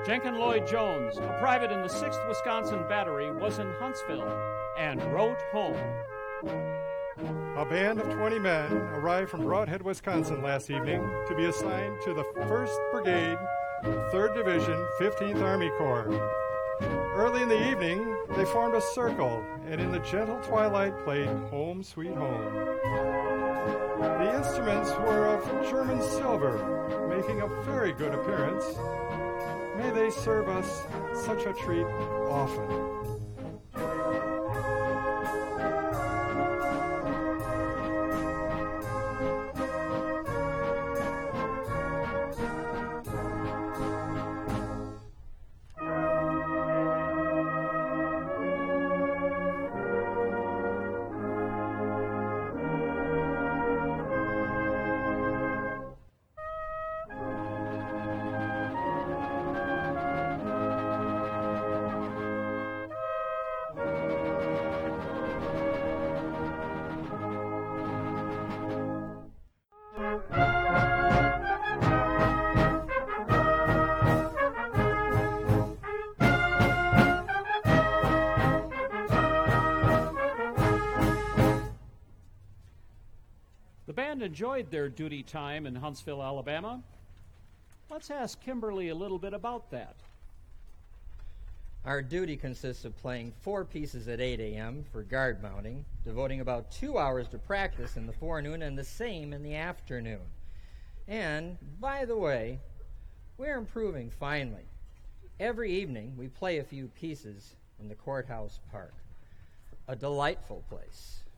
Jenkin Lloyd Jones, a private in the 6th Wisconsin Battery, was in Huntsville and wrote home. A band of 20 men arrived from Brodhead, Wisconsin last evening to be assigned to the 1st Brigade, 3rd Division, 15th Army Corps. Early in the evening, they formed a circle and in the gentle twilight played Home Sweet Home. The instruments were of German silver, making a very good appearance. May they serve us such a treat often. The band enjoyed their duty time in Huntsville, Alabama. Let's ask Kimberly a little bit about that. Our duty consists of playing 4 pieces at 8 a.m. for guard mounting, devoting about 2 hours to practice in the forenoon and the same in the afternoon. And, by the way, we're improving finely. Every evening we play a few pieces in the courthouse park, a delightful place.